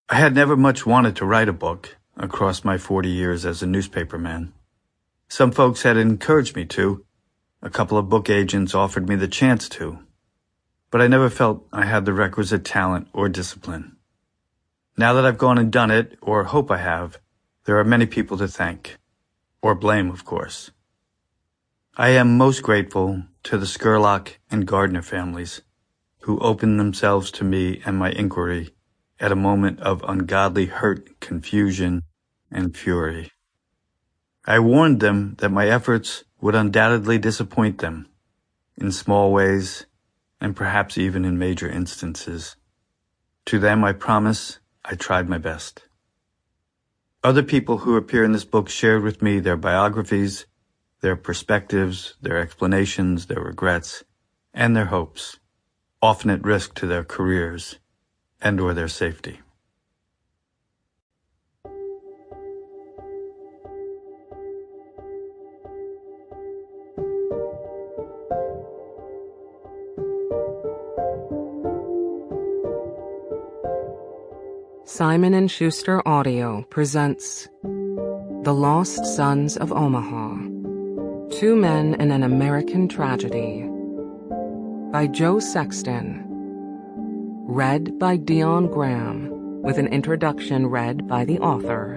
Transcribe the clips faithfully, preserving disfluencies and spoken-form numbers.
I had never much wanted to write a book across my forty years as a newspaperman. Some folks had encouraged me to. A couple of book agents offered me the chance to. But I never felt I had the requisite talent or discipline. Now that I've gone and done it, or hope I have, there are many people to thank. Or blame, of course. I am most grateful to the Scurlock and Gardner families, who opened themselves to me and my inquiry at a moment of ungodly hurt, confusion, and fury. I warned them that my efforts would undoubtedly disappoint them, in small ways, and perhaps even in major instances. To them, I promise, I tried my best. Other people who appear in this book shared with me their biographies, their perspectives, their explanations, their regrets, and their hopes, often at risk to their careers and or their safety. Simon and Schuster Audio presents The Lost Sons of Omaha, Two Men in an American Tragedy, by Joe Sexton. Read by Dion Graham, with an introduction read by the author.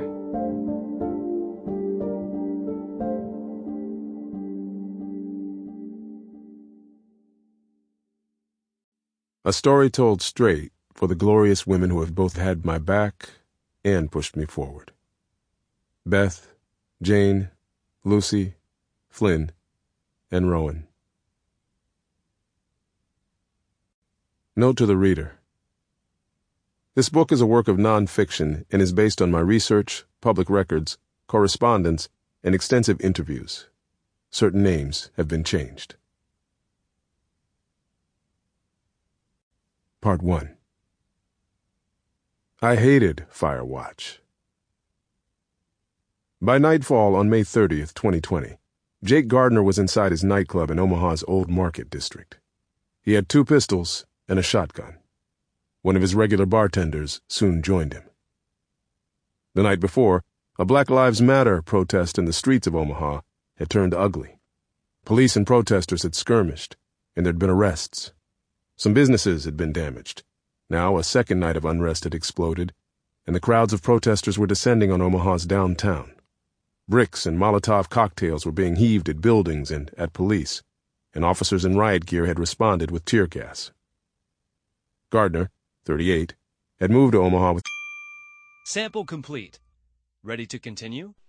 A story told straight for the glorious women who have both had my back and pushed me forward. Beth, Jane, Lucy, Flynn, and Rowan. Note to the reader. This book is a work of non-fiction and is based on my research, public records, correspondence, and extensive interviews. Certain names have been changed. Part one. I hated Firewatch. By nightfall on May thirtieth, twenty twenty, Jake Gardner was inside his nightclub in Omaha's Old Market district. He had two pistols and a shotgun. One of his regular bartenders soon joined him. The night before, a Black Lives Matter protest in the streets of Omaha had turned ugly. Police and protesters had skirmished, and there'd been arrests. Some businesses had been damaged. Now a second night of unrest had exploded, and the crowds of protesters were descending on Omaha's downtown. Bricks and Molotov cocktails were being heaved at buildings and at police, and officers in riot gear had responded with tear gas. Gardner, thirty-eight, had moved to Omaha with... Sample complete. Ready to continue?